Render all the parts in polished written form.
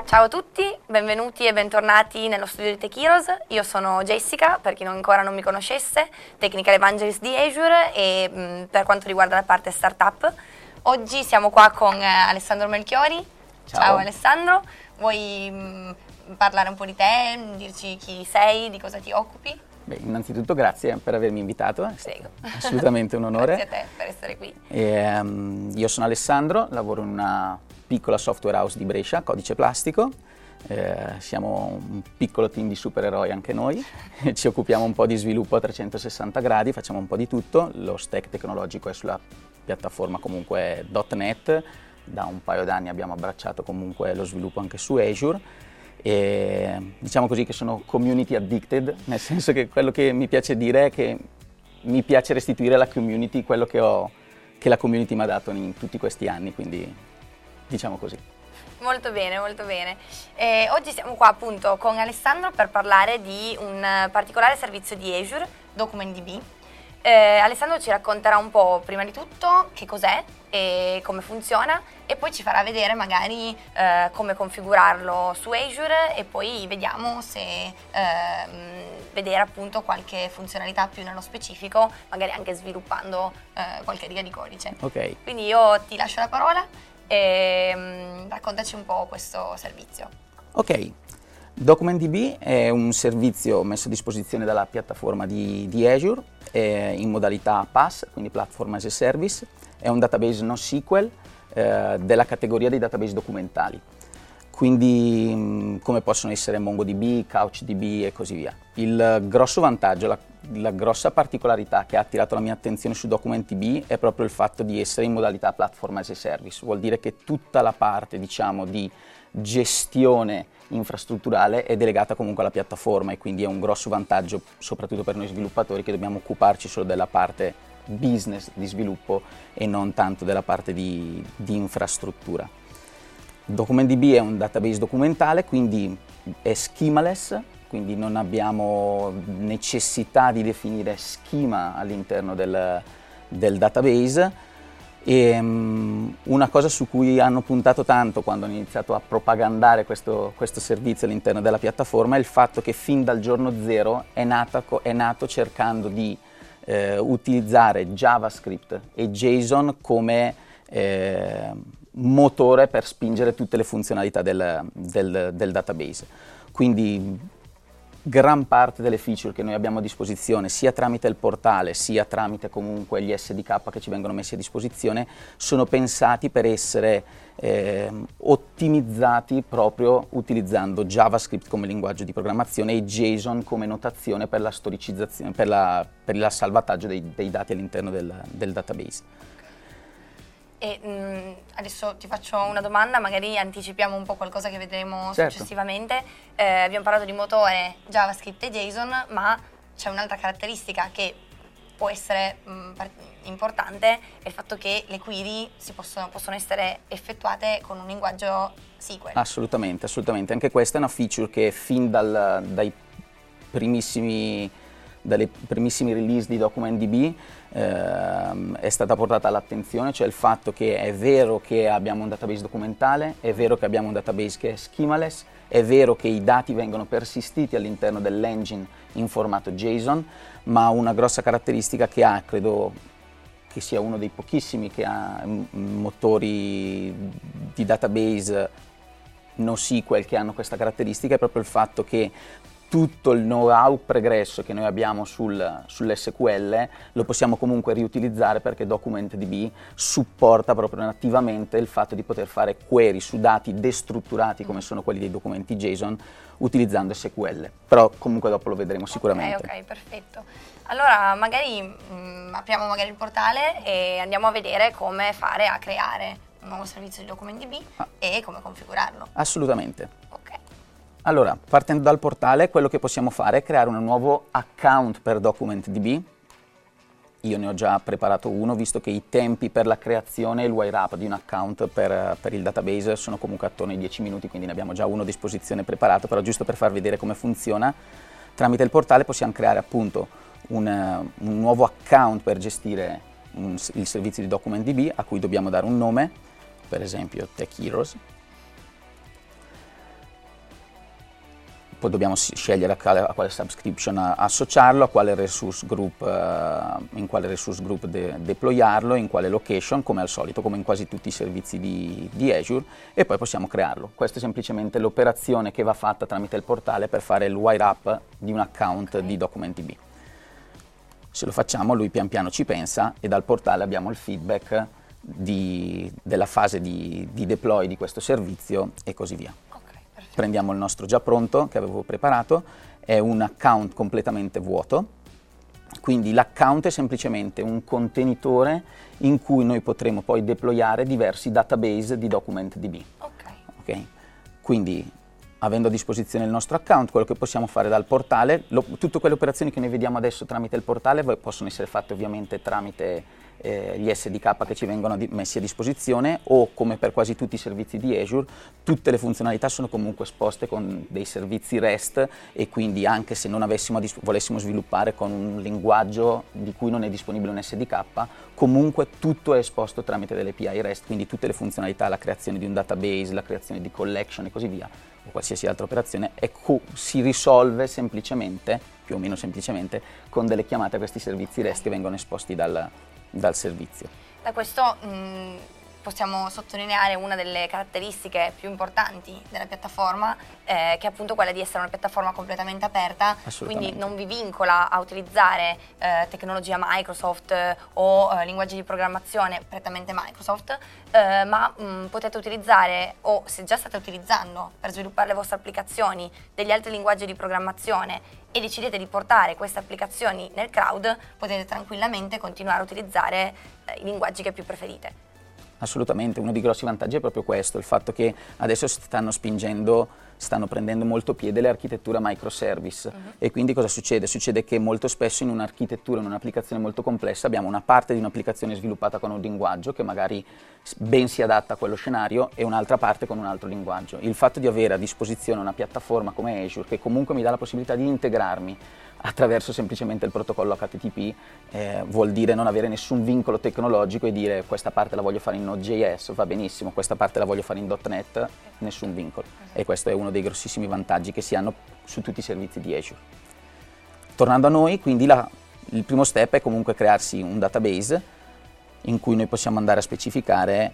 Ciao a tutti, benvenuti e bentornati nello studio di Tech Heroes. Io sono Jessica, per chi ancora non mi conoscesse, Technical Evangelist di Azure e per quanto riguarda la parte startup. Oggi siamo qua con Alessandro Melchiori. Ciao Alessandro, vuoi parlare un po' di te, dirci chi sei, di cosa ti occupi? Beh, innanzitutto grazie per avermi invitato, è Prego. assolutamente un onore. Grazie a te per essere qui. Io sono Alessandro, lavoro in una piccola software house di Brescia, Codice Plastico. Siamo un piccolo team di supereroi anche noi, ci occupiamo un po' di sviluppo a 360 gradi, facciamo un po' di tutto, lo stack tecnologico è sulla piattaforma comunque .NET, da un paio d'anni abbiamo abbracciato comunque lo sviluppo anche su Azure e diciamo così che sono community addicted, nel senso che quello che mi piace dire è che mi piace restituire alla community quello che la community mi ha dato in tutti questi anni, quindi diciamo così. Molto bene, molto bene. Oggi siamo qua appunto con Alessandro per parlare di un particolare servizio di Azure, DocumentDB. Alessandro ci racconterà un po' prima di tutto che cos'è e come funziona e poi ci farà vedere magari come configurarlo su Azure e poi vediamo se vedere appunto qualche funzionalità più nello specifico, magari anche sviluppando qualche riga di codice. Ok. Quindi io ti lascio la parola e raccontaci un po' questo servizio. Ok, DocumentDB è un servizio messo a disposizione dalla piattaforma di Azure in modalità PaaS, quindi Platform as a Service. È un database NoSQL della categoria dei database documentali, quindi come possono essere MongoDB, CouchDB e così via. Il grosso vantaggio, la grossa particolarità che ha attirato la mia attenzione su DocumentDB è proprio il fatto di essere in modalità Platform as a Service. Vuol dire che tutta la parte, diciamo, di gestione infrastrutturale è delegata comunque alla piattaforma e quindi è un grosso vantaggio soprattutto per noi sviluppatori che dobbiamo occuparci solo della parte business di sviluppo e non tanto della parte di infrastruttura. DocumentDB è un database documentale, quindi è schemaless, quindi non abbiamo necessità di definire schema all'interno del database. E una cosa su cui hanno puntato tanto quando hanno iniziato a propagandare questo servizio all'interno della piattaforma è il fatto che fin dal giorno zero è nato cercando di utilizzare JavaScript e JSON come motore per spingere tutte le funzionalità del database. Quindi gran parte delle feature che noi abbiamo a disposizione, sia tramite il portale, sia tramite comunque gli SDK che ci vengono messi a disposizione, sono pensati per essere ottimizzati proprio utilizzando JavaScript come linguaggio di programmazione e JSON come notazione per la storicizzazione, per il salvataggio dei dati all'interno del database. E adesso ti faccio una domanda, magari anticipiamo un po' qualcosa che vedremo Certo. successivamente. Abbiamo parlato di motore, JavaScript e JSON, ma c'è un'altra caratteristica che può essere importante, è il fatto che le query possono essere effettuate con un linguaggio SQL. Assolutamente, assolutamente. Anche questa è una feature che fin dalle primissimi release di DocumentDB è stata portata all'attenzione, cioè il fatto che è vero che abbiamo un database documentale, è vero che abbiamo un database che è schemaless, è vero che i dati vengono persistiti all'interno dell'engine in formato JSON, ma una grossa caratteristica che ha, credo che sia uno dei pochissimi che ha motori di database NoSQL che hanno questa caratteristica, è proprio il fatto che tutto il know-how pregresso che noi abbiamo sull'SQL lo possiamo comunque riutilizzare perché DocumentDB supporta proprio nativamente il fatto di poter fare query su dati destrutturati come sono quelli dei documenti JSON utilizzando SQL, però comunque dopo lo vedremo sicuramente. Ok, perfetto. Allora magari apriamo magari il portale e andiamo a vedere come fare a creare un nuovo servizio di DocumentDB e come configurarlo. Assolutamente. Ok. Allora, partendo dal portale, quello che possiamo fare è creare un nuovo account per DocumentDB. Io ne ho già preparato uno, visto che i tempi per la creazione e il wire up di un account per il database sono comunque attorno ai 10 minuti, quindi ne abbiamo già uno a disposizione preparato, però giusto per far vedere come funziona, tramite il portale possiamo creare appunto un nuovo account per gestire il servizio di DocumentDB a cui dobbiamo dare un nome, per esempio Tech Heroes. poi dobbiamo scegliere a quale subscription associarlo, a quale resource group, in quale resource group deployarlo, in quale location, come al solito, come in quasi tutti i servizi di Azure, e poi possiamo crearlo. Questa è semplicemente l'operazione che va fatta tramite il portale per fare il wire up di un account di DocumentDB. Se lo facciamo, lui pian piano ci pensa e dal portale abbiamo il feedback della fase di deploy di questo servizio e così via. Prendiamo il nostro già pronto che avevo preparato, è un account completamente vuoto, quindi l'account è semplicemente un contenitore in cui noi potremo poi deployare diversi database di DocumentDB. Okay? Quindi avendo a disposizione il nostro account, quello che possiamo fare dal portale, tutte quelle operazioni che noi vediamo adesso tramite il portale possono essere fatte ovviamente tramite gli SDK che ci vengono messi a disposizione, o come per quasi tutti i servizi di Azure, tutte le funzionalità sono comunque esposte con dei servizi REST, e quindi anche se non volessimo sviluppare con un linguaggio di cui non è disponibile un SDK, comunque tutto è esposto tramite delle API REST, quindi tutte le funzionalità, la creazione di un database, la creazione di collection e così via, o qualsiasi altra operazione, si risolve semplicemente, più o meno semplicemente, con delle chiamate a questi servizi REST che vengono esposti dal servizio. Da questo possiamo sottolineare una delle caratteristiche più importanti della piattaforma, che è appunto quella di essere una piattaforma completamente aperta, quindi non vi vincola a utilizzare tecnologia Microsoft o linguaggi di programmazione prettamente Microsoft, ma potete utilizzare, o se già state utilizzando per sviluppare le vostre applicazioni, degli altri linguaggi di programmazione e decidete di portare queste applicazioni nel cloud, potete tranquillamente continuare a utilizzare i linguaggi che più preferite. Assolutamente, uno dei grossi vantaggi è proprio questo, il fatto che adesso stanno prendendo molto piede le architetture microservice, e quindi cosa succede? Succede che molto spesso in un'architettura, in un'applicazione molto complessa, abbiamo una parte di un'applicazione sviluppata con un linguaggio che magari ben si adatta a quello scenario e un'altra parte con un altro linguaggio. Il fatto di avere a disposizione una piattaforma come Azure, che comunque mi dà la possibilità di integrarmi attraverso semplicemente il protocollo HTTP, vuol dire non avere nessun vincolo tecnologico e dire questa parte la voglio fare in Node.js, va benissimo, questa parte la voglio fare in .NET, nessun vincolo. E questo è uno dei grossissimi vantaggi che si hanno su tutti i servizi di Azure. Tornando a noi, quindi il primo step è comunque crearsi un database in cui noi possiamo andare a specificare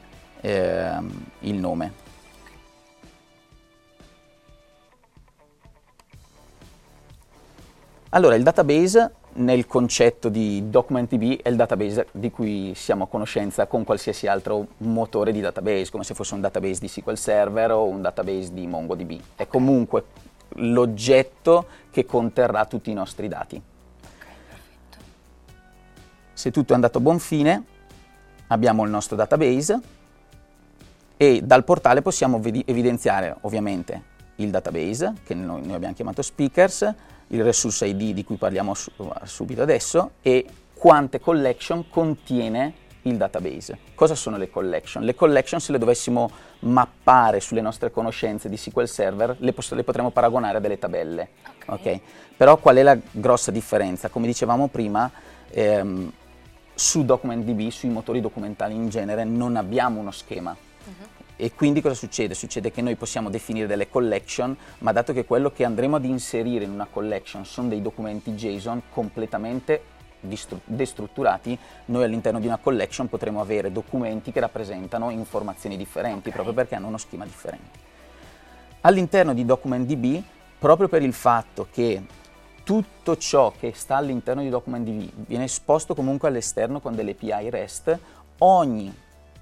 il nome. Allora, il database nel concetto di DocumentDB è il database di cui siamo a conoscenza con qualsiasi altro motore di database, come se fosse un database di SQL Server o un database di MongoDB. È comunque l'oggetto che conterrà tutti i nostri dati. Se tutto è andato a buon fine, abbiamo il nostro database e dal portale possiamo evidenziare ovviamente il database, che noi abbiamo chiamato speakers, il resource ID di cui parliamo subito adesso, e quante collection contiene il database. Cosa sono le collection? Le collection, se le dovessimo mappare sulle nostre conoscenze di SQL Server, le potremmo paragonare a delle tabelle. Okay? Però qual è la grossa differenza? Come dicevamo prima, su DocumentDB, sui motori documentali in genere, non abbiamo uno schema. E quindi cosa succede? Succede che noi possiamo definire delle collection, ma dato che quello che andremo ad inserire in una collection sono dei documenti JSON completamente destrutturati, noi all'interno di una collection potremo avere documenti che rappresentano informazioni differenti, proprio perché hanno uno schema differente. All'interno di DocumentDB, proprio per il fatto che tutto ciò che sta all'interno di DocumentDB viene esposto comunque all'esterno con delle API REST, ogni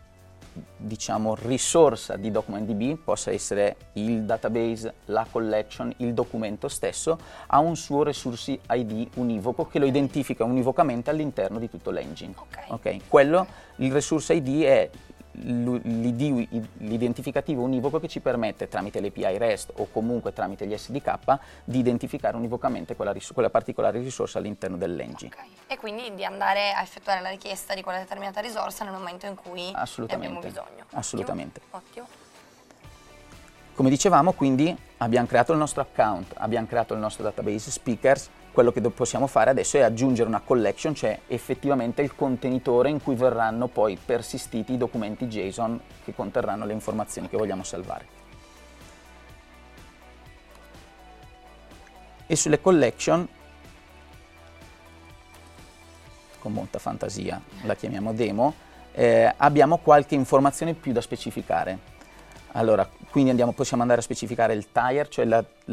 risorsa di DocumentDB, possa essere il database, la collection, il documento stesso, ha un suo resource ID univoco che lo identifica univocamente all'interno di tutto l'engine. Il resource ID è l'identificativo univoco che ci permette, tramite le API REST o comunque tramite gli SDK, di identificare univocamente quella particolare risorsa all'interno dell'engine. E quindi di andare a effettuare la richiesta di quella determinata risorsa nel momento in cui ne abbiamo bisogno. Assolutamente. Ottimo. Come dicevamo, quindi abbiamo creato il nostro account, abbiamo creato il nostro database speakers. Quello che possiamo fare adesso è aggiungere una collection, cioè effettivamente il contenitore in cui verranno poi persistiti i documenti JSON che conterranno le informazioni che vogliamo salvare. E sulle collection, con molta fantasia la chiamiamo demo, abbiamo qualche informazione più da specificare. Allora, quindi possiamo andare a specificare il tire, cioè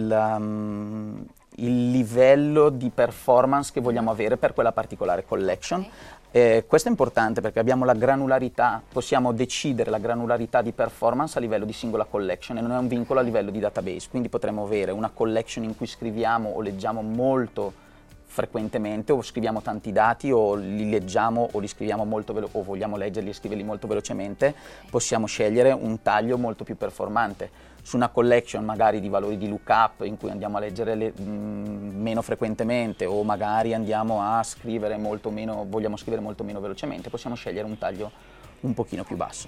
il livello di performance che vogliamo avere per quella particolare collection. Questo è importante perché abbiamo la granularità, possiamo decidere la granularità di performance a livello di singola collection e non è un vincolo a livello di database, quindi potremmo avere una collection in cui scriviamo o leggiamo molto frequentemente, o scriviamo tanti dati, o li leggiamo o li scriviamo molto velocemente, o vogliamo leggerli e scriverli molto velocemente, possiamo scegliere un taglio molto più performante. Su una collection magari di valori di lookup in cui andiamo a leggere meno frequentemente, o magari andiamo a scrivere molto meno, vogliamo scrivere molto meno velocemente, possiamo scegliere un taglio un pochino più basso.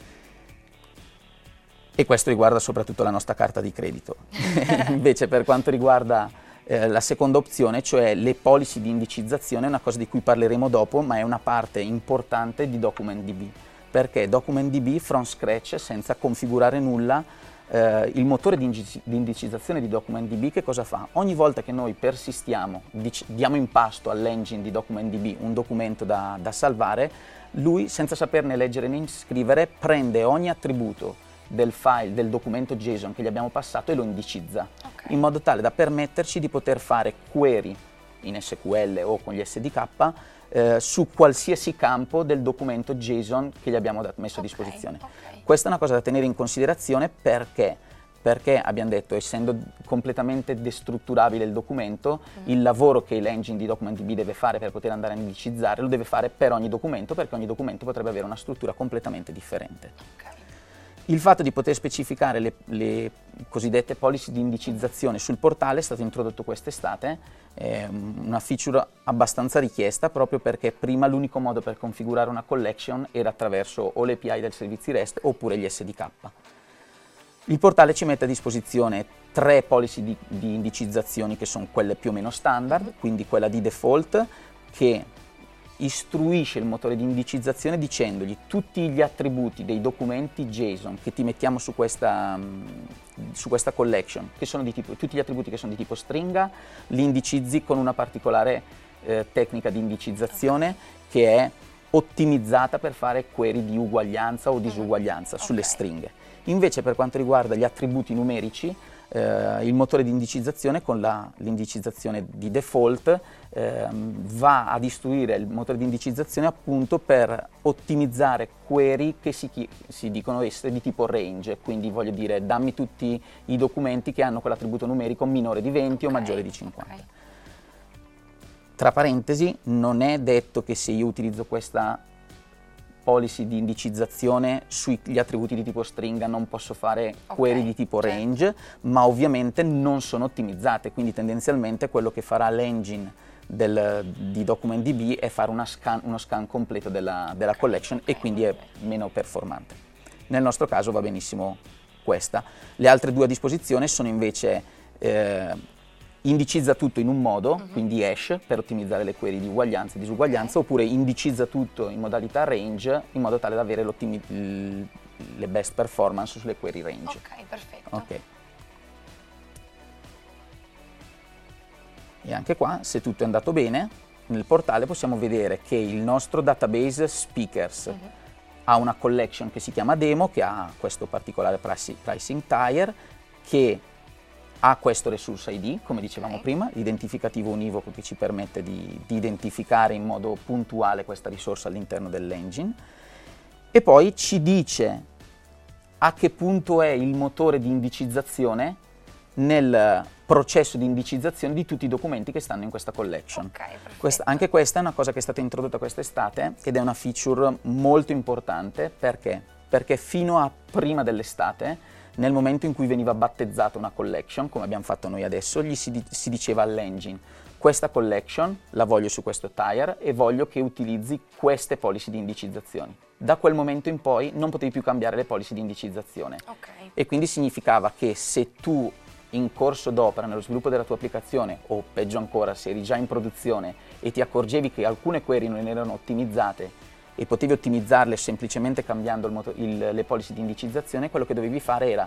E questo riguarda soprattutto la nostra carta di credito. Invece per quanto riguarda la seconda opzione, cioè le policy di indicizzazione, è una cosa di cui parleremo dopo, ma è una parte importante di DocumentDB, perché DocumentDB from scratch, senza configurare nulla, il motore di indicizzazione di DocumentDB che cosa fa? Ogni volta che noi persistiamo, diamo in pasto all'engine di DocumentDB un documento da salvare, lui, senza saperne leggere né scrivere, prende ogni attributo del file, del documento JSON che gli abbiamo passato e lo indicizza, in modo tale da permetterci di poter fare query in SQL o con gli SDK su qualsiasi campo del documento JSON che gli abbiamo messo a disposizione. Questa è una cosa da tenere in considerazione perché abbiamo detto, essendo completamente destrutturabile il documento, il lavoro che l'engine di DocumentDB deve fare per poter andare a indicizzare lo deve fare per ogni documento, perché ogni documento potrebbe avere una struttura completamente differente. Il fatto di poter specificare le cosiddette policy di indicizzazione sul portale è stato introdotto quest'estate, è una feature abbastanza richiesta proprio perché prima l'unico modo per configurare una collection era attraverso o le API del servizio REST oppure gli SDK. Il portale ci mette a disposizione 3 policy di indicizzazioni che sono quelle più o meno standard, quindi quella di default che istruisce il motore di indicizzazione dicendogli tutti gli attributi dei documenti JSON che ti mettiamo su questa collection, che sono di tipo, tutti gli attributi che sono di tipo stringa, li indicizzi con una particolare tecnica di indicizzazione che è ottimizzata per fare query di uguaglianza o disuguaglianza sulle stringhe. Invece per quanto riguarda gli attributi numerici, il motore di indicizzazione con l'indicizzazione di default va ad istruire il motore di indicizzazione appunto per ottimizzare query che si dicono essere di tipo range, quindi voglio dire dammi tutti i documenti che hanno quell'attributo numerico minore di 20 o maggiore di 50. Tra parentesi, non è detto che se io utilizzo questa policy di indicizzazione sugli attributi di tipo stringa non posso fare query di tipo range, ma ovviamente non sono ottimizzate, quindi tendenzialmente quello che farà l'engine di DocumentDB è fare uno scan completo della collection e quindi è meno performante. Nel nostro caso va benissimo questa. Le altre due a disposizione sono invece indicizza tutto in un modo, quindi hash, per ottimizzare le query di uguaglianza e disuguaglianza, oppure indicizza tutto in modalità range, in modo tale da avere le best performance sulle query range. Ok, perfetto. Okay. E anche qua, se tutto è andato bene, nel portale possiamo vedere che il nostro database speakers ha una collection che si chiama demo, che ha questo particolare pricing tier, che ha questo resource ID, come dicevamo prima, l'identificativo univoco che ci permette di identificare in modo puntuale questa risorsa all'interno dell'engine, e poi ci dice a che punto è il motore di indicizzazione nel processo di indicizzazione di tutti i documenti che stanno in questa collection. Anche questa è una cosa che è stata introdotta quest'estate ed è una feature molto importante perché fino a prima dell'estate, nel momento in cui veniva battezzata una collection, come abbiamo fatto noi adesso, gli si diceva all'engine: questa collection la voglio su questo tier e voglio che utilizzi queste policy di indicizzazione. Da quel momento in poi non potevi più cambiare le policy di indicizzazione. E quindi significava che se tu in corso d'opera nello sviluppo della tua applicazione, o peggio ancora se eri già in produzione e ti accorgevi che alcune query non erano ottimizzate e potevi ottimizzarle semplicemente cambiando le policy di indicizzazione, quello che dovevi fare era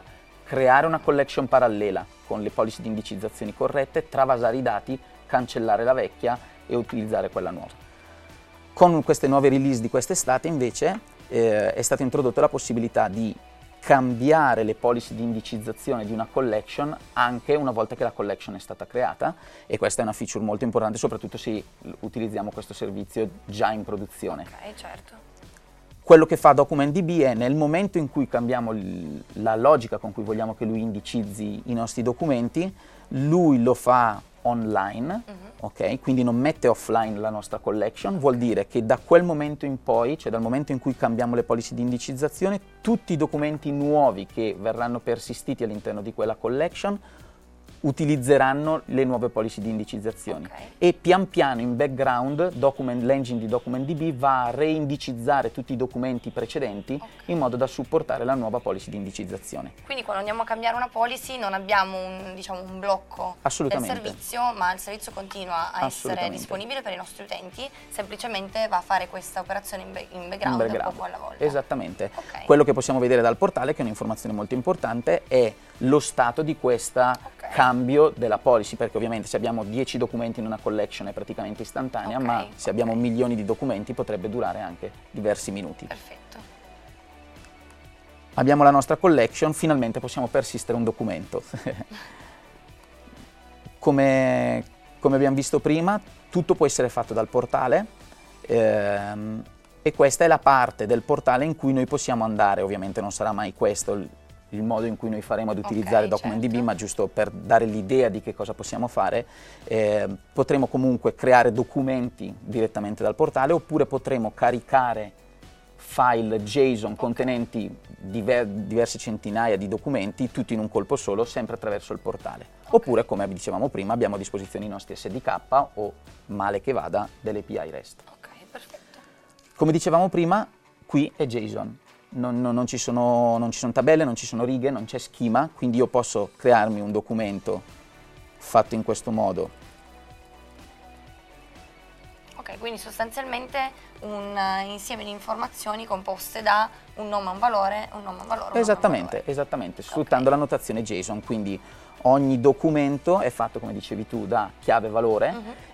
creare una collection parallela con le policy di indicizzazione corrette, travasare i dati, cancellare la vecchia e utilizzare quella nuova. Con queste nuove release di quest'estate invece è stata introdotta la possibilità di cambiare le policy di indicizzazione di una collection anche una volta che la collection è stata creata, e questa è una feature molto importante soprattutto se utilizziamo questo servizio già in produzione. Ok, certo. Quello che fa DocumentDB è, nel momento in cui cambiamo la logica con cui vogliamo che lui indicizzi i nostri documenti, lui lo fa online, ok? Quindi non mette offline la nostra collection, vuol dire che da quel momento in poi, cioè dal momento in cui cambiamo le policy di indicizzazione, tutti i documenti nuovi che verranno persistiti all'interno di quella collection utilizzeranno le nuove policy di indicizzazione, e pian piano in background l'engine di DocumentDB va a reindicizzare tutti i documenti precedenti in modo da supportare la nuova policy di indicizzazione. Quindi quando andiamo a cambiare una policy non abbiamo un blocco del servizio, ma il servizio continua a essere disponibile per i nostri utenti, semplicemente va a fare questa operazione in background un poco alla volta. Esattamente. Quello che possiamo vedere dal portale, che è un'informazione molto importante, è lo stato di questa cambio della policy, perché ovviamente se abbiamo 10 documenti in una collection è praticamente istantanea, ma se abbiamo milioni di documenti potrebbe durare anche diversi minuti. Perfetto. Abbiamo la nostra collection, finalmente possiamo persistere un documento. Come abbiamo visto prima, tutto può essere fatto dal portale, e questa è la parte del portale in cui noi possiamo andare. Ovviamente non sarà mai questo il modo in cui noi faremo ad utilizzare DocumentDB, ma giusto per dare l'idea di che cosa possiamo fare, potremo comunque creare documenti direttamente dal portale, oppure potremo caricare file JSON contenenti diverse centinaia di documenti, tutti in un colpo solo, sempre attraverso il portale. Oppure, come dicevamo prima, abbiamo a disposizione i nostri SDK o, male che vada, delle API REST. Ok, perfetto. Come dicevamo prima, qui è JSON. Non ci sono tabelle, non ci sono righe, non c'è schema, quindi io posso crearmi un documento fatto in questo modo. Ok, quindi sostanzialmente un insieme di informazioni composte da un nome, un valore, un nome, un valore. Esattamente, sfruttando la notazione JSON, quindi ogni documento è fatto, come dicevi tu, da chiave valore,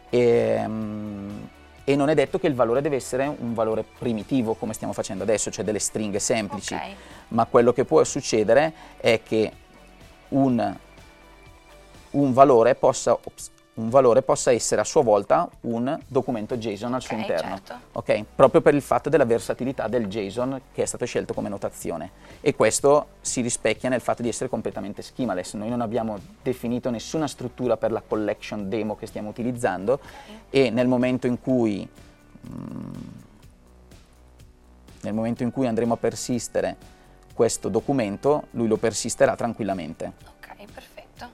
e non è detto che il valore deve essere un valore primitivo come stiamo facendo adesso, cioè delle stringhe semplici, ma quello che può succedere è che un valore possa essere a sua volta un documento JSON al suo interno, proprio per il fatto della versatilità del JSON che è stato scelto come notazione, e questo si rispecchia nel fatto di essere completamente schemaless. Noi non abbiamo definito nessuna struttura per la collection demo che stiamo utilizzando, e nel momento in cui andremo a persistere questo documento, lui lo persisterà tranquillamente. Ok, perfetto.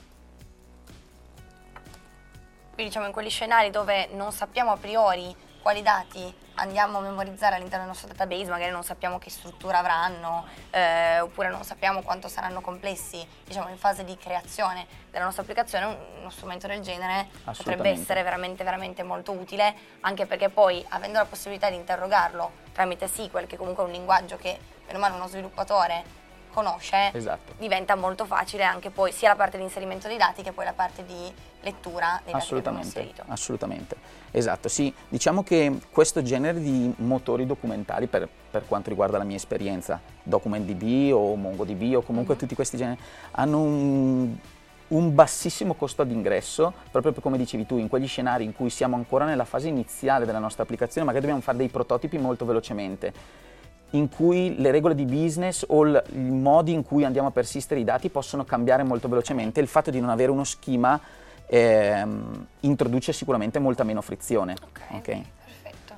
Quindi diciamo in quegli scenari dove non sappiamo a priori quali dati andiamo a memorizzare all'interno del nostro database, magari non sappiamo che struttura avranno, oppure non sappiamo quanto saranno complessi, diciamo in fase di creazione della nostra applicazione, uno strumento del genere potrebbe essere veramente, veramente molto utile, anche perché poi, avendo la possibilità di interrogarlo tramite SQL, che comunque è un linguaggio che meno male uno sviluppatore conosce, diventa molto facile anche poi sia la parte di inserimento dei dati che poi la parte di lettura dei dati che abbiamo inserito. Assolutamente, esatto, sì, diciamo che questo genere di motori documentali, per quanto riguarda la mia esperienza, DocumentDB o MongoDB o comunque tutti questi generi, hanno un bassissimo costo d'ingresso, proprio come dicevi tu, in quegli scenari in cui siamo ancora nella fase iniziale della nostra applicazione, magari dobbiamo fare dei prototipi molto velocemente, in cui le regole di business o i modi in cui andiamo a persistere i dati possono cambiare molto velocemente. Il fatto di non avere uno schema introduce sicuramente molta meno frizione. Perfetto.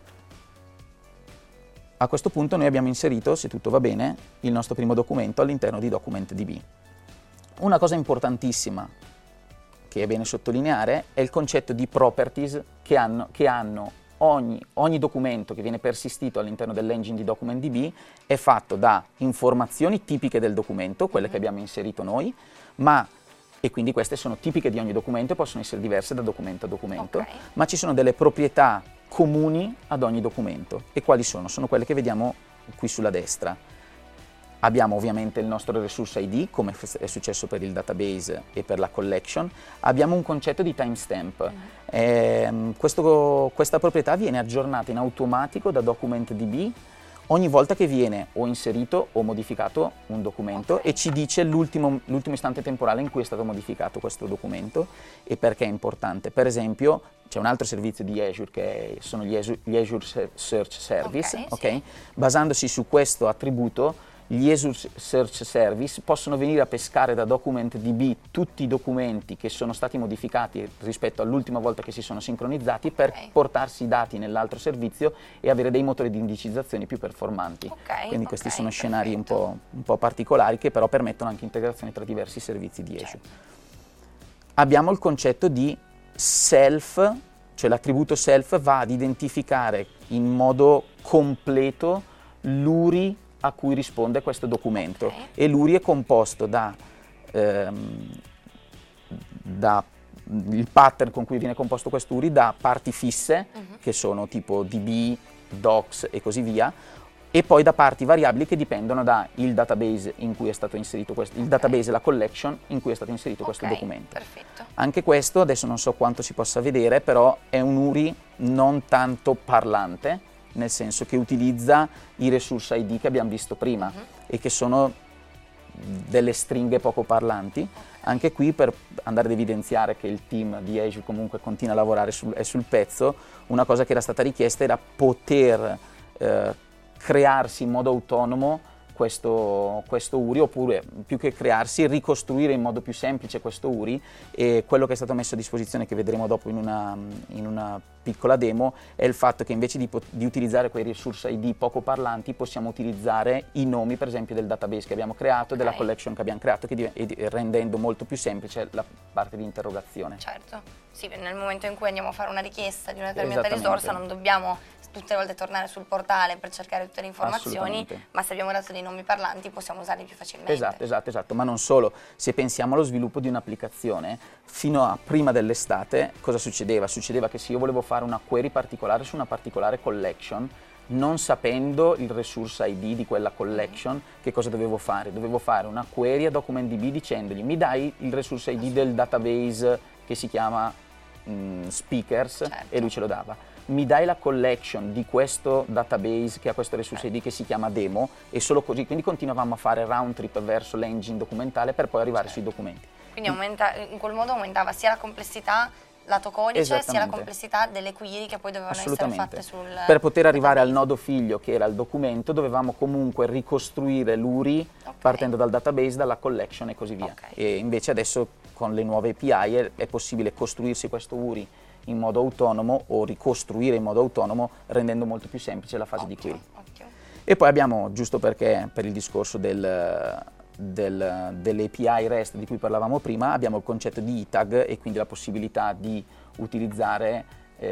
A questo punto noi abbiamo inserito, se tutto va bene, il nostro primo documento all'interno di DocumentDB. Una cosa importantissima che è bene sottolineare è il concetto di properties che hanno ogni documento che viene persistito all'interno dell'engine di DocumentDB è fatto da informazioni tipiche del documento, quelle che abbiamo inserito noi, e quindi queste sono tipiche di ogni documento e possono essere diverse da documento a documento, ma ci sono delle proprietà comuni ad ogni documento. E quali sono? Sono quelle che vediamo qui sulla destra. Abbiamo ovviamente il nostro resource ID, come è successo per il database e per la collection. Abbiamo un concetto di timestamp. Questa proprietà viene aggiornata in automatico da DocumentDB ogni volta che viene o inserito o modificato un documento, e ci dice l'ultimo istante temporale in cui è stato modificato questo documento e perché è importante. Per esempio, c'è un altro servizio di Azure che sono gli Azure Search Service, sì. Basandosi su questo attributo, gli Azure Search Service possono venire a pescare da DocumentDB tutti i documenti che sono stati modificati rispetto all'ultima volta che si sono sincronizzati per portarsi i dati nell'altro servizio e avere dei motori di indicizzazione più performanti. Quindi questi sono scenari un po' particolari che però permettono anche integrazione tra diversi servizi di Azure. Abbiamo il concetto di self, cioè l'attributo self va ad identificare in modo completo l'URI a cui risponde questo documento, e l'URI è composto il pattern con cui viene composto questo URI da parti fisse, che sono tipo DB, docs e così via, e poi da parti variabili che dipendono dal database in cui è stato inserito il database e la collection in cui è stato inserito questo documento. Perfetto. Anche questo, adesso non so quanto si possa vedere, però è un URI non tanto parlante, nel senso che utilizza i resource ID che abbiamo visto prima e che sono delle stringhe poco parlanti. Anche qui, per andare ad evidenziare che il team di Azure comunque continua a lavorare sul pezzo, una cosa che era stata richiesta era poter crearsi in modo autonomo questo URI, oppure più che crearsi, ricostruire in modo più semplice questo URI, e quello che è stato messo a disposizione, che vedremo dopo in una piccola demo, è il fatto che invece di utilizzare quei resource ID poco parlanti possiamo utilizzare i nomi, per esempio, del database che abbiamo creato, della collection che abbiamo creato, rendendo molto più semplice la parte di interrogazione. Certo, sì, nel momento in cui andiamo a fare una richiesta di una determinata risorsa non dobbiamo tutte le volte tornare sul portale per cercare tutte le informazioni, ma se abbiamo dato dei nomi parlanti possiamo usarli più facilmente. Esatto, ma non solo. Se pensiamo allo sviluppo di un'applicazione, fino a prima dell'estate cosa succedeva? Succedeva che se io volevo fare una query particolare su una particolare collection, non sapendo il resource ID di quella collection, che cosa dovevo fare? Dovevo fare una query a DocumentDB dicendogli: mi dai il resource ID del database che si chiama Speakers, e lui ce lo dava. Mi dai la collection di questo database che ha questo resource ID che si chiama Demo, e solo così, quindi continuavamo a fare round trip verso l'engine documentale per poi arrivare sui documenti. Quindi in quel modo aumentava sia la complessità lato codice, sia la complessità delle query che poi dovevano essere fatte sul per poter arrivare al nodo figlio, che era il documento, dovevamo comunque ricostruire l'URI partendo dal database, dalla collection e così via. E invece adesso con le nuove API è possibile costruirsi questo URI in modo autonomo o ricostruire in modo autonomo, rendendo molto più semplice la fase di query. E poi abbiamo, giusto perché per il discorso delle API REST di cui parlavamo prima, abbiamo il concetto di ITAG, e quindi la possibilità di utilizzare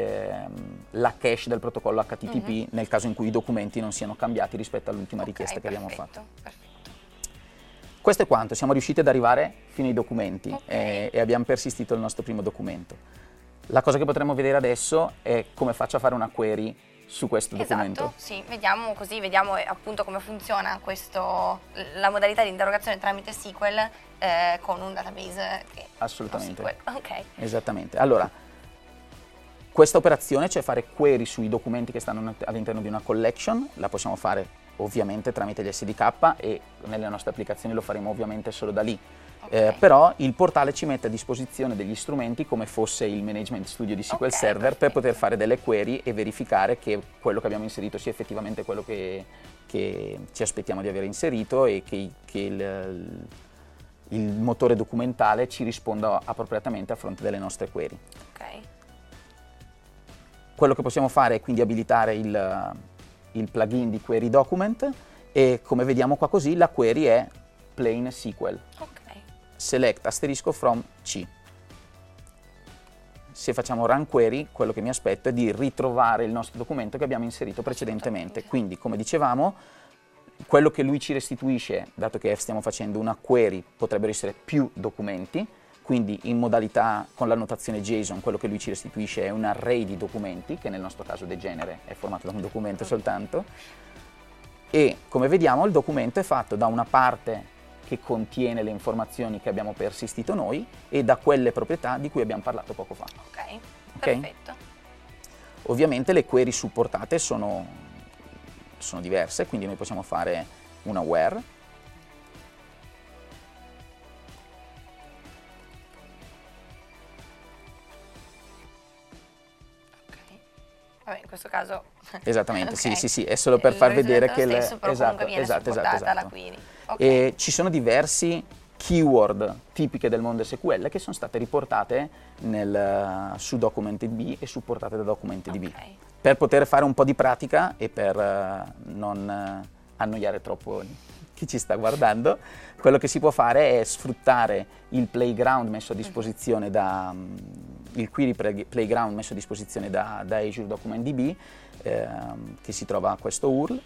la cache del protocollo HTTP nel caso in cui i documenti non siano cambiati rispetto all'ultima richiesta che abbiamo fatto. Questo è quanto, siamo riusciti ad arrivare fino ai documenti e abbiamo persistito il nostro primo documento. La cosa che potremmo vedere adesso è come faccio a fare una query su questo documento. Sì, vediamo appunto come funziona la modalità di interrogazione tramite SQL con un database che assolutamente. Esattamente. Allora, questa operazione, cioè fare query sui documenti che stanno all'interno di una collection, la possiamo fare ovviamente tramite gli SDK, e nelle nostre applicazioni lo faremo ovviamente solo da lì. Però il portale ci mette a disposizione degli strumenti come fosse il Management Studio di SQL Server per poter fare delle query e verificare che quello che abbiamo inserito sia effettivamente quello che ci aspettiamo di aver inserito, e che il motore documentale ci risponda appropriatamente a fronte delle nostre query. Quello che possiamo fare è quindi abilitare il plugin di Query Document, e come vediamo qua così la query è plain SQL. Select * from C. Se facciamo run query, quello che mi aspetto è di ritrovare il nostro documento che abbiamo inserito precedentemente. Quindi, come dicevamo, quello che lui ci restituisce, dato che stiamo facendo una query, potrebbero essere più documenti. Quindi in modalità con la notazione JSON, quello che lui ci restituisce è un array di documenti, che nel nostro caso degenere è formato da un documento soltanto. e come vediamo il documento è fatto da una parte che contiene le informazioni che abbiamo persistito noi e da quelle proprietà di cui abbiamo parlato poco fa. Ok, perfetto. Ovviamente le query supportate sono diverse, quindi noi possiamo fare una where, Vabbè, in questo caso esattamente, okay. sì, è solo per far vedere che stesso, però comunque viene supportata la query. Okay. E ci sono diversi keyword tipiche del mondo SQL che sono state riportate su DocumentDB e supportate da DocumentDB. Okay. Per poter fare un po' di pratica e per non annoiare troppo chi ci sta guardando, quello che si può fare è sfruttare il playground messo a disposizione il query playground messo a disposizione da Azure DocumentDB, che si trova a questo URL,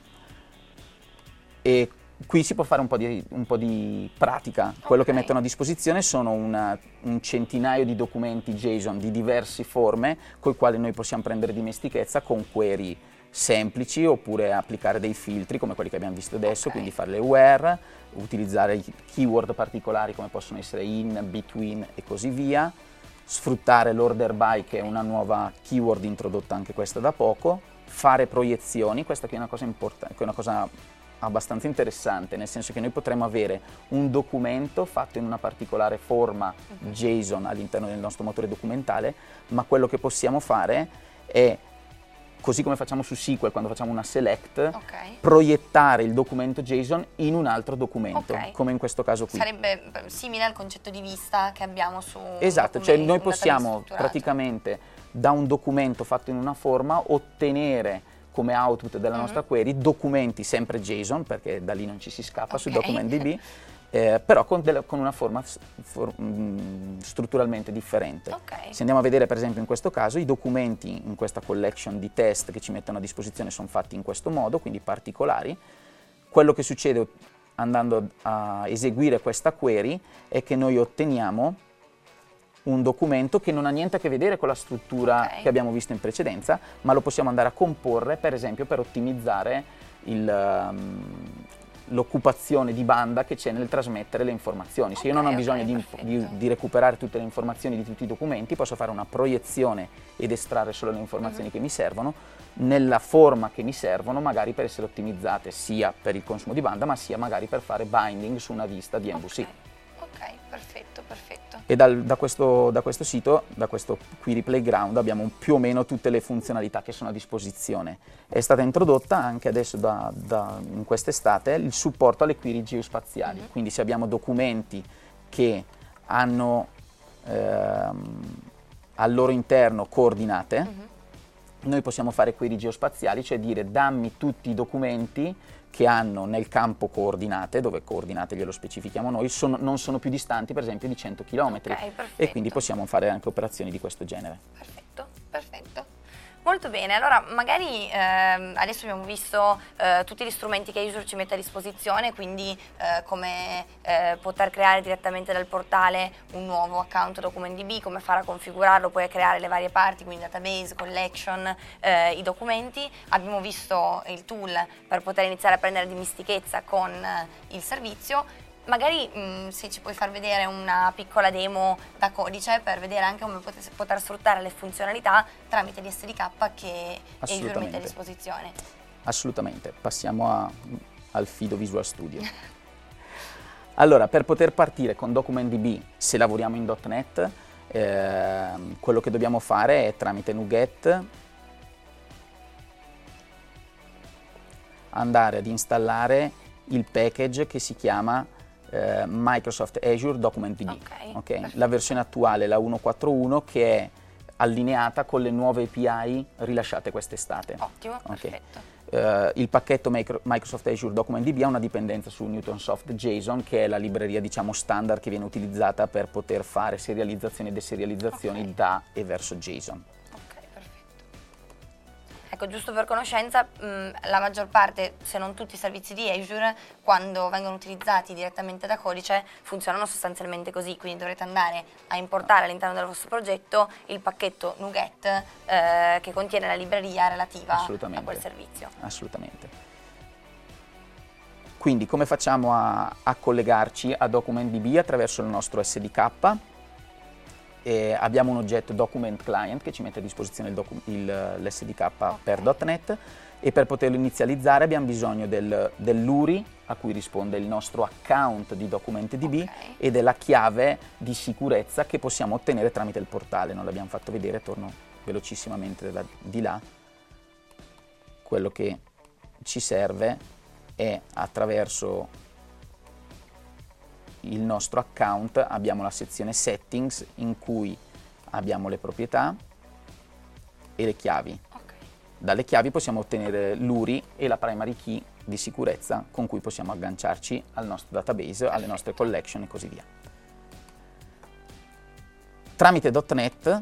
e qui si può fare un po' di pratica. Quello che mettono a disposizione sono un centinaio di documenti JSON di diverse forme con i quali noi possiamo prendere dimestichezza con query semplici oppure applicare dei filtri come quelli che abbiamo visto adesso, quindi fare le where, utilizzare i keyword particolari come possono essere in, between e così via, sfruttare l'order by, che è una nuova keyword introdotta anche questa da poco, fare proiezioni. Questa qui è una cosa importante, che è una cosa abbastanza interessante, nel senso che noi potremmo avere un documento fatto in una particolare forma JSON all'interno del nostro motore documentale, ma quello che possiamo fare è, così come facciamo su SQL quando facciamo una select, proiettare il documento JSON in un altro documento, come in questo caso qui. Sarebbe simile al concetto di vista che abbiamo su esatto, cioè noi possiamo praticamente da un documento fatto in una forma ottenere come output della nostra query documenti sempre JSON, perché da lì non ci si scappa su DocumentDB, però con una forma strutturalmente differente. Se andiamo a vedere per esempio in questo caso i documenti in questa collection di test che ci mettono a disposizione sono fatti in questo modo, quindi particolari. Quello che succede andando a eseguire questa query è che noi otteniamo un documento che non ha niente a che vedere con la struttura che abbiamo visto in precedenza, ma lo possiamo andare a comporre per esempio per ottimizzare l'occupazione di banda che c'è nel trasmettere le informazioni. Se io non ho bisogno di recuperare tutte le informazioni di tutti i documenti, posso fare una proiezione ed estrarre solo le informazioni che mi servono, nella forma che mi servono, magari per essere ottimizzate sia per il consumo di banda, ma sia magari per fare binding su una vista di MVC. Ok, perfetto, perfetto. E da questo sito, da questo Query Playground, abbiamo più o meno tutte le funzionalità che sono a disposizione. È stata introdotta anche adesso in quest'estate il supporto alle query geospaziali, quindi se abbiamo documenti che hanno al loro interno coordinate, noi possiamo fare query geospaziali, cioè dire dammi tutti i documenti che hanno nel campo coordinate, dove coordinate glielo specifichiamo noi, non sono più distanti per esempio di 100 km, e quindi possiamo fare anche operazioni di questo genere. Perfetto, perfetto. Molto bene, allora magari adesso abbiamo visto tutti gli strumenti che Azure ci mette a disposizione, quindi come poter creare direttamente dal portale un nuovo account DocumentDB, come fare a configurarlo, poi a creare le varie parti, quindi database, collection, i documenti. Abbiamo visto il tool per poter iniziare a prendere dimestichezza con il servizio. Magari se ci puoi far vedere una piccola demo da codice per vedere anche come poter sfruttare le funzionalità tramite gli SDK che Azure mette a disposizione. Assolutamente, passiamo al Fido Visual Studio. Allora, per poter partire con DocumentDB, se lavoriamo in .NET, quello che dobbiamo fare è tramite NuGet andare ad installare il package che si chiama Microsoft Azure DocumentDB. La versione attuale è la 1.4.1, che è allineata con le nuove API rilasciate quest'estate. Ottimo, perfetto. Il pacchetto Microsoft Azure DocumentDB ha una dipendenza su Newtonsoft JSON, che è la libreria diciamo standard che viene utilizzata per poter fare serializzazioni e deserializzazioni da e verso JSON. Ecco, giusto per conoscenza, la maggior parte, se non tutti i servizi di Azure, quando vengono utilizzati direttamente da codice, funzionano sostanzialmente così, quindi dovrete andare a importare all'interno del vostro progetto il pacchetto NuGet che contiene la libreria relativa a quel servizio. Assolutamente. Quindi come facciamo a collegarci a DocumentDB? Attraverso il nostro SDK. Abbiamo un oggetto Document Client che ci mette a disposizione l'SDK per .NET, e per poterlo inizializzare abbiamo bisogno dell'URI a cui risponde il nostro account di DocumentDB e della chiave di sicurezza che possiamo ottenere tramite il portale. Non l'abbiamo fatto vedere, torno velocissimamente di là. Quello che ci serve è attraverso il nostro account, abbiamo la sezione Settings in cui abbiamo le proprietà e le chiavi. Dalle chiavi possiamo ottenere l'URI e la primary key di sicurezza con cui possiamo agganciarci al nostro database, alle nostre collection e così via. Tramite .NET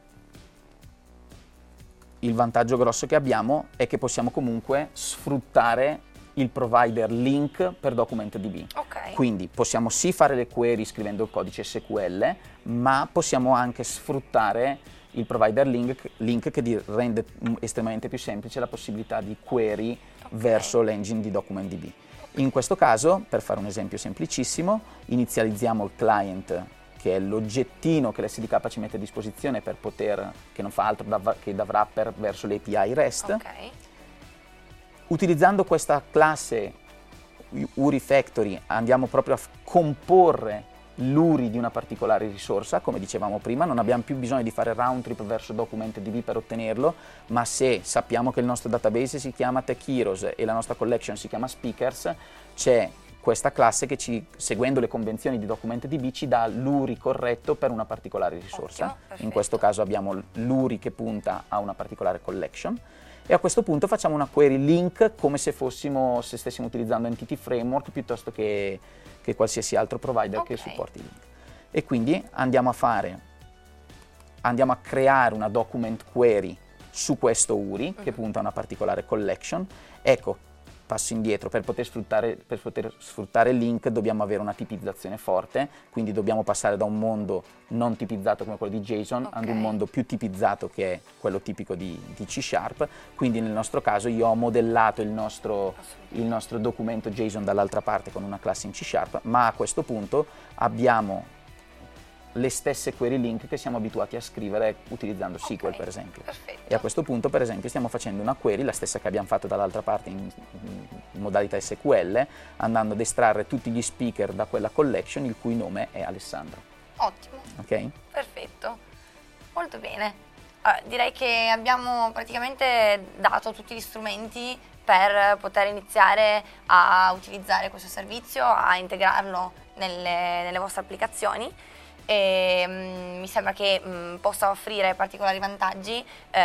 il vantaggio grosso che abbiamo è che possiamo comunque sfruttare il provider link per DocumentDB. Quindi possiamo sì fare le query scrivendo il codice SQL, ma possiamo anche sfruttare il provider link che rende estremamente più semplice la possibilità di query verso l'engine di DocumentDB. In questo caso, per fare un esempio semplicissimo, inizializziamo il client, che è l'oggettino che l'SDK ci mette a disposizione per poter, che non fa altro che da wrapper verso le API REST. Utilizzando questa classe URI Factory andiamo proprio a comporre l'URI di una particolare risorsa. Come dicevamo prima, non abbiamo più bisogno di fare round trip verso DocumentDB per ottenerlo, ma se sappiamo che il nostro database si chiama TechHeroes e la nostra collection si chiama Speakers, c'è questa classe che seguendo le convenzioni di DocumentDB ci dà l'URI corretto per una particolare risorsa. In questo caso abbiamo l'URI che punta a una particolare collection. E a questo punto facciamo una query link come se stessimo utilizzando Entity Framework piuttosto che qualsiasi altro provider che supporti link. E quindi andiamo a creare una document query su questo URI che punta a una particolare collection. Ecco, passo indietro, per poter sfruttare il link dobbiamo avere una tipizzazione forte, quindi dobbiamo passare da un mondo non tipizzato come quello di JSON ad un mondo più tipizzato che è quello tipico di C#. Quindi nel nostro caso io ho modellato il nostro documento JSON dall'altra parte con una classe in C#, ma a questo punto abbiamo le stesse query link che siamo abituati a scrivere utilizzando SQL per esempio. E a questo punto per esempio stiamo facendo una query, la stessa che abbiamo fatto dall'altra parte in modalità SQL, andando ad estrarre tutti gli speaker da quella collection il cui nome è Alessandro. Ottimo. Ok? Perfetto. Molto bene. Direi che abbiamo praticamente dato tutti gli strumenti per poter iniziare a utilizzare questo servizio, a integrarlo nelle vostre applicazioni. E mi sembra che possa offrire particolari vantaggi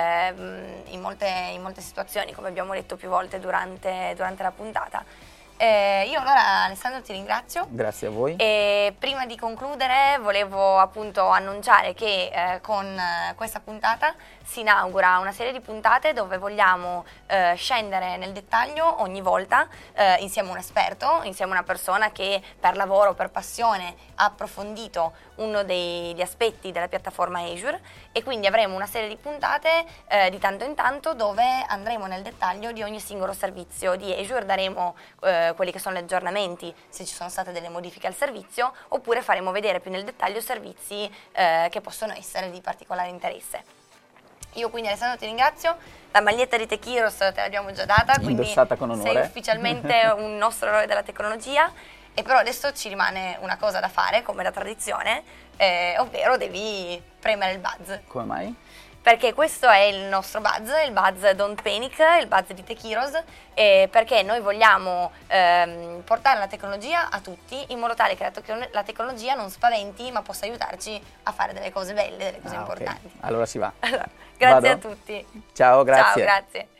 in molte situazioni, come abbiamo detto più volte durante la puntata. Io allora Alessandro ti ringrazio. Grazie a voi. E prima di concludere volevo appunto annunciare che con questa puntata si inaugura una serie di puntate dove vogliamo scendere nel dettaglio ogni volta insieme a un esperto, insieme a una persona che per lavoro, per passione ha approfondito uno degli aspetti della piattaforma Azure, e quindi avremo una serie di puntate di tanto in tanto dove andremo nel dettaglio di ogni singolo servizio di Azure, daremo quelli che sono gli aggiornamenti, se ci sono state delle modifiche al servizio, oppure faremo vedere più nel dettaglio servizi che possono essere di particolare interesse. Io quindi Alessandro ti ringrazio, la maglietta di TechHeroes te l'abbiamo già data, quindi indossata con onore. Sei ufficialmente un nostro eroe della tecnologia, e però adesso ci rimane una cosa da fare come da tradizione, ovvero devi premere il buzz. Come mai? Perché questo è il nostro buzz, il buzz Don't Panic, il buzz di TechHeroes, perché noi vogliamo portare la tecnologia a tutti in modo tale che la tecnologia non spaventi ma possa aiutarci a fare delle cose belle, delle cose importanti. Allora si va. Allora, grazie a tutti. Ciao, grazie. Ciao, grazie.